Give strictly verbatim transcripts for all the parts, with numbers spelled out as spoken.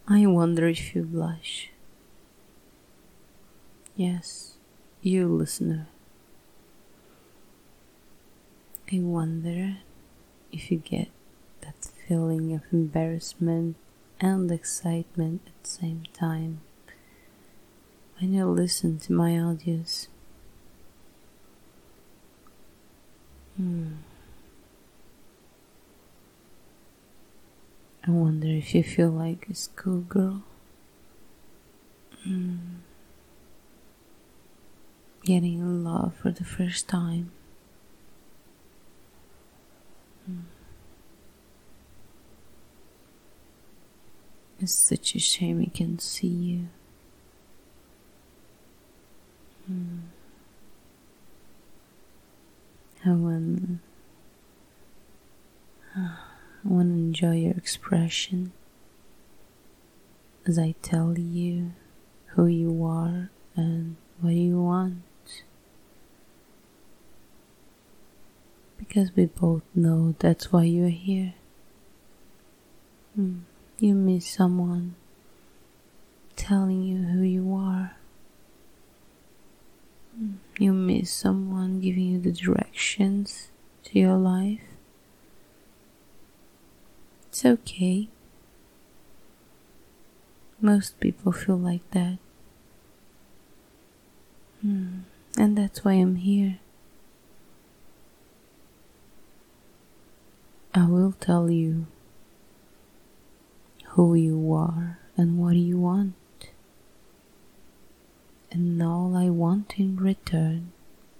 I wonder if you blush. Yes, you listener. I wonder if you get that feeling of embarrassment and excitement at the same time when you listen to my audios. Hmm. I wonder if you feel like a schoolgirl. Hmm. Getting in love for the first time. Hmm. It's such a shame I can't see you. Hmm. I want, I want to enjoy your expression as I tell you who you are and what you want. Because we both know that's why you're here. Hmm. You miss someone telling you who you are. Hmm. You miss someone giving you the directions to your life. It's okay. Most people feel like that. Hmm. And that's why I'm here. I will tell you who you are and what you want. And all I want in return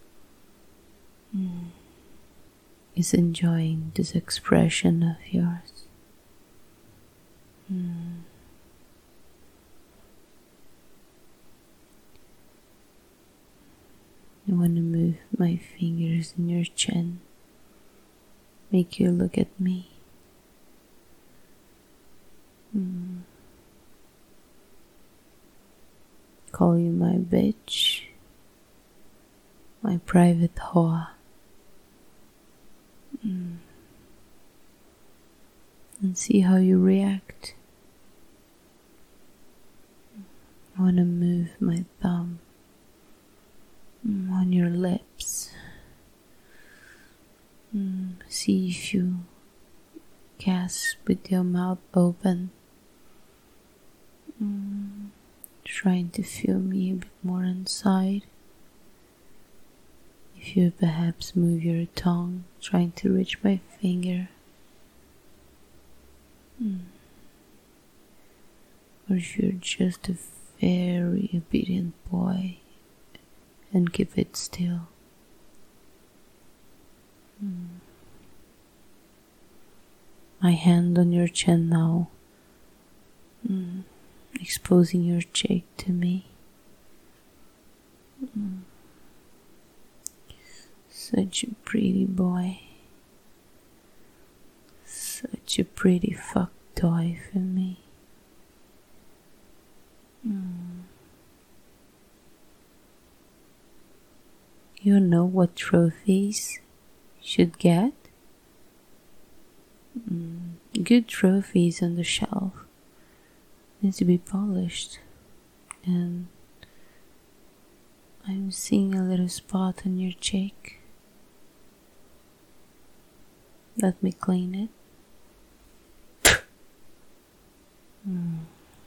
mm, is enjoying this expression of yours. Mm. I want to move my fingers in your chin, make you look at me. Mm. Call you my bitch, my private whore. Mm. And see how you react. I want to move my thumb mm, on your lips. Mm. See if you gasp with your mouth open. Mm. Trying to feel me a bit more inside. If you perhaps move your tongue, trying to reach my finger. Mm. Or if you're just a very obedient boy and keep it still. Mm. My hand on your chin now. Mm. Exposing your cheek to me. Mm. Such a pretty boy. Such a pretty fuck toy for me. Mm. You know what trophies should get? Mm. Good trophies on the shelf need to be polished, and I'm seeing a little spot on your cheek. Let me clean it. Mm.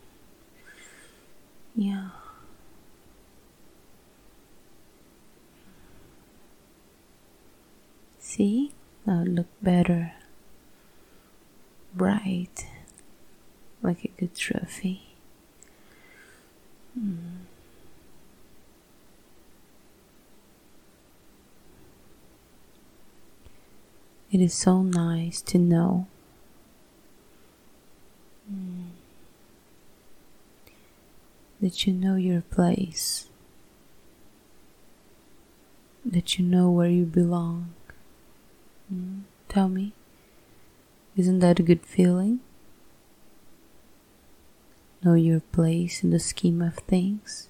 Yeah. See? Now look better. Bright. Like a good trophy. Mm. It is so nice to know mm, that you know your place, that you know where you belong. Mm. Tell me, isn't that a good feeling? Know your place in the scheme of things.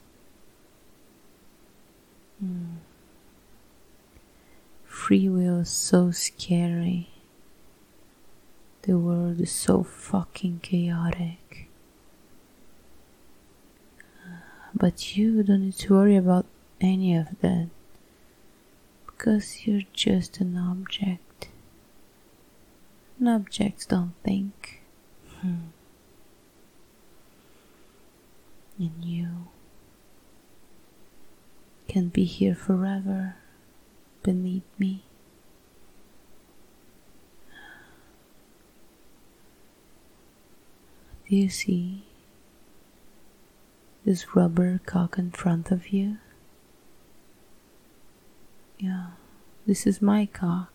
Mm. Free will is so scary. The world is so fucking chaotic. But you don't need to worry about any of that, because you're just an object. And objects don't think. Hmm. And you can be here forever beneath me. Do you see this rubber cock in front of you? Yeah, this is my cock.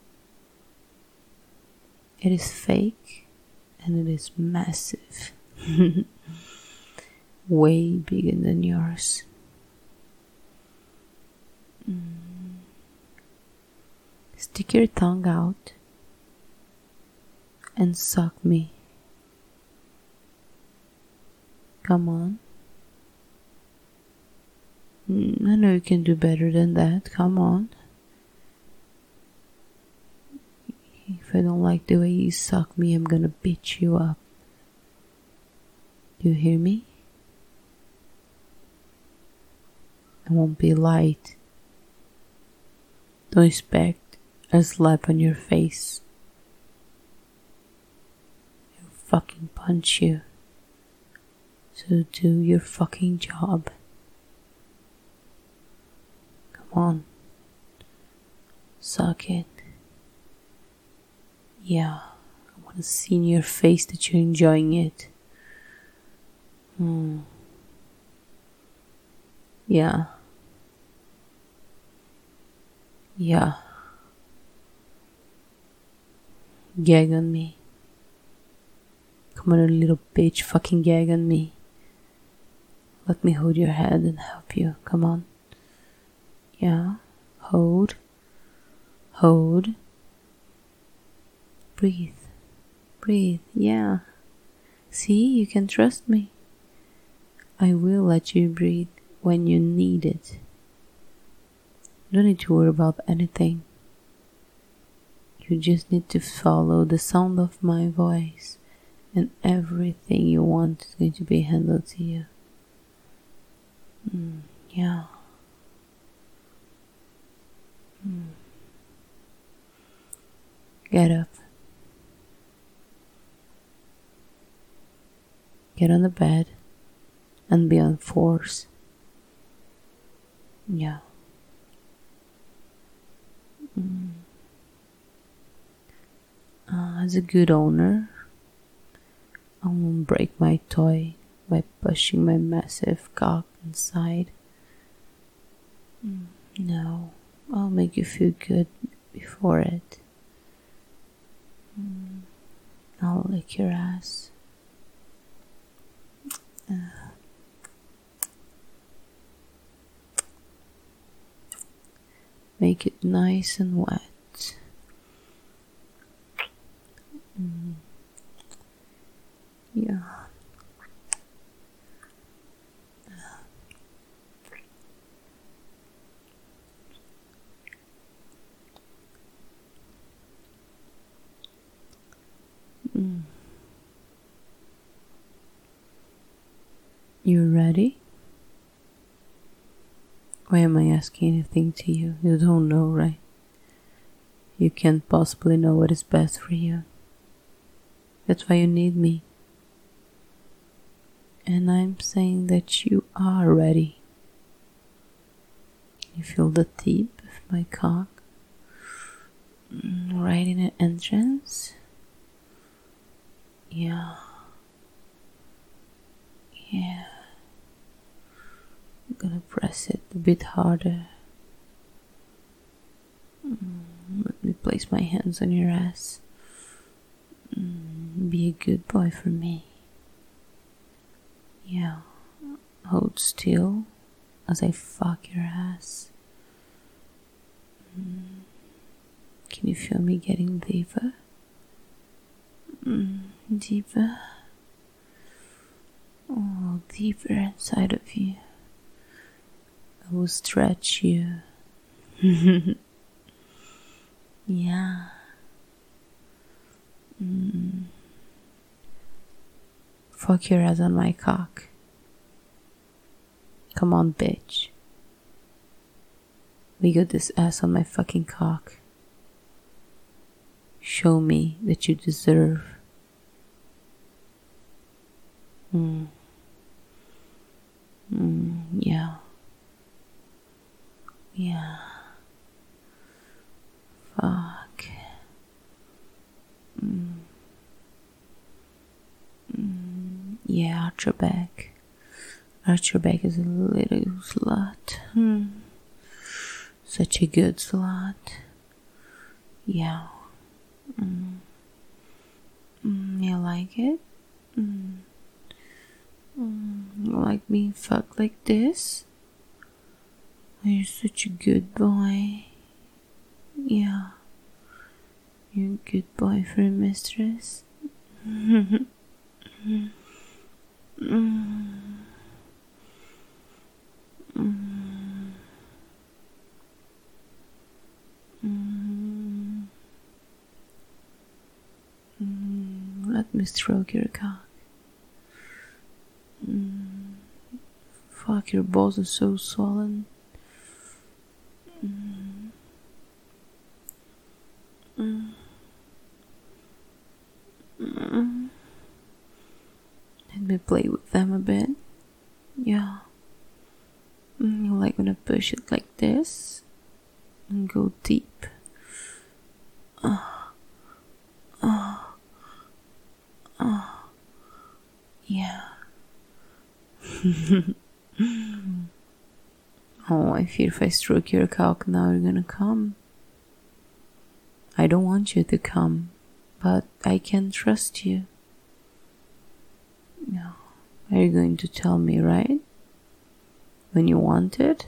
It is fake and it is massive. Way bigger than yours. Mm. Stick your tongue out and suck me. Come on. Mm, I know you can do better than that. Come on. If I don't like the way you suck me, I'm gonna beat you up. Do you hear me? I won't be light. Don't expect a slap on your face. I'll fucking punch you. So do your fucking job. Come on. Suck it. Yeah, I want to see in your face that you're enjoying it. Hmm. Yeah. Yeah. Gag on me. Come on, you little bitch, fucking gag on me. Let me hold your head and help you. Come on. Yeah. Hold. Hold. Breathe. Breathe. Yeah. See, you can trust me. I will let you breathe when you need it. You don't need to worry about anything. You just need to follow the sound of my voice, and everything you want is going to be handled to you. Mm, yeah. Mm. Get up. Get on the bed and be on force. Yeah. Mm. Uh, as a good owner, I won't break my toy by pushing my massive cock inside. Mm. No, I'll make you feel good before it. Mm. I'll lick your ass. Uh. Make it nice and wet. Mm. Yeah. Mm. You ready? Why am I asking anything to you? You don't know, right? You can't possibly know what is best for you. That's why you need me. And I'm saying that you are ready. You feel the tip of my cock right in the entrance. Yeah. Yeah. I'm gonna press it a bit harder. Mm, let me place my hands on your ass. Mm, be a good boy for me. Yeah. Hold still as I fuck your ass. Mm. Can you feel me getting deeper? Mm, deeper. Oh, deeper inside of you. I will stretch you. Yeah. Mm. Fuck your ass on my cock. Come on, bitch. Wiggle this ass on my fucking cock. Show me that you deserve. Mm. Mm, yeah. Yeah. Fuck. Mm. Mm, yeah, arch your back. Arch your back is a little slut. Hmm. Such a good slut. Yeah. Mm. Mm, you like it? Mm. Mm, you like being fucked like this? You're such a good boy. Yeah. You're a good boy for a mistress. mm. Mm. Mm. Mm. Mm. Let me stroke your cock. Mm. Fuck, your balls are so swollen. Mm. Mm. Mm. Let me play with them a bit. Yeah. Mm, you like when I push it like this and go deep. Uh, uh, uh, yeah. Oh, I fear if I stroke your cock now you're gonna come. I don't want you to come, but I can trust you. No. Are you going to tell me, right? When you want it?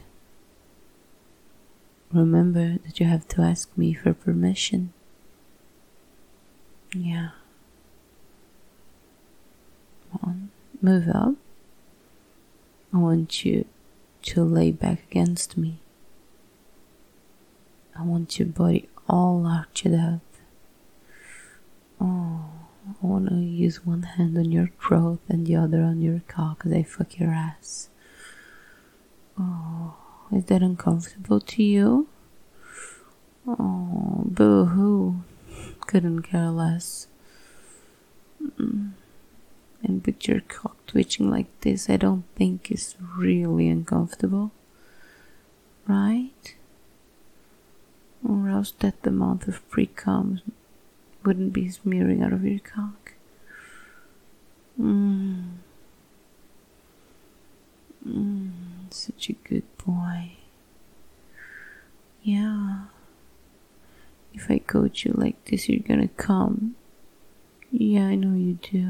Remember that you have to ask me for permission. Yeah. Come on, move up. I want you to lay back against me. I want your body all arched out. Oh, I want to use one hand on your throat and the other on your cock as I fuck your ass. Oh, is that uncomfortable to you? Oh, boo-hoo. Couldn't care less. Mm. And with your cock twitching like this, I don't think it's really uncomfortable. Right? Or else that the amount of pre-cum wouldn't be smearing out of your cock. Mm. Mm. Such a good boy. Yeah. If I coach you like this, you're gonna come. Yeah, I know you do.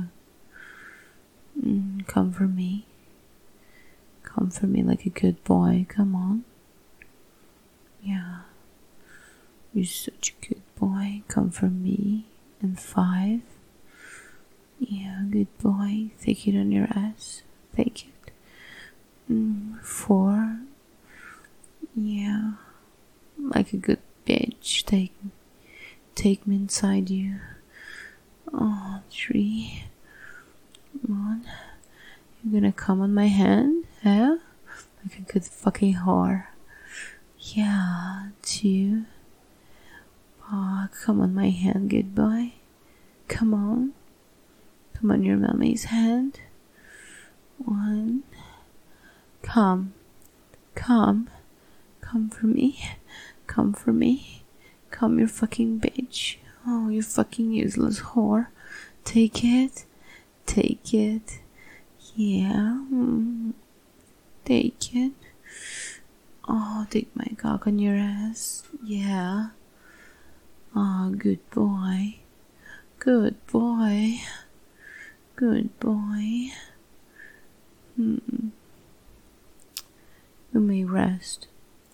Mm, come for me. Come for me like a good boy. Come on. Yeah. You're such a good boy. Come for me. And five. Yeah, good boy. Take it on your ass. Take it. Mm, four. Yeah. Like a good bitch. Take Take me inside you. Oh, three. Come on. You're gonna come on my hand, yeah? Like a good fucking whore. Yeah, two. Oh, come on my hand, good boy. Come on. Come on your mommy's hand. One. Come. Come. Come for me. Come for me. Come, you fucking bitch. Oh, you fucking useless whore. Take it. Take it. Yeah. Mm. Take it. Oh, take my cock on your ass. Yeah. Oh, good boy. Good boy. Good boy. Hmm. You may rest.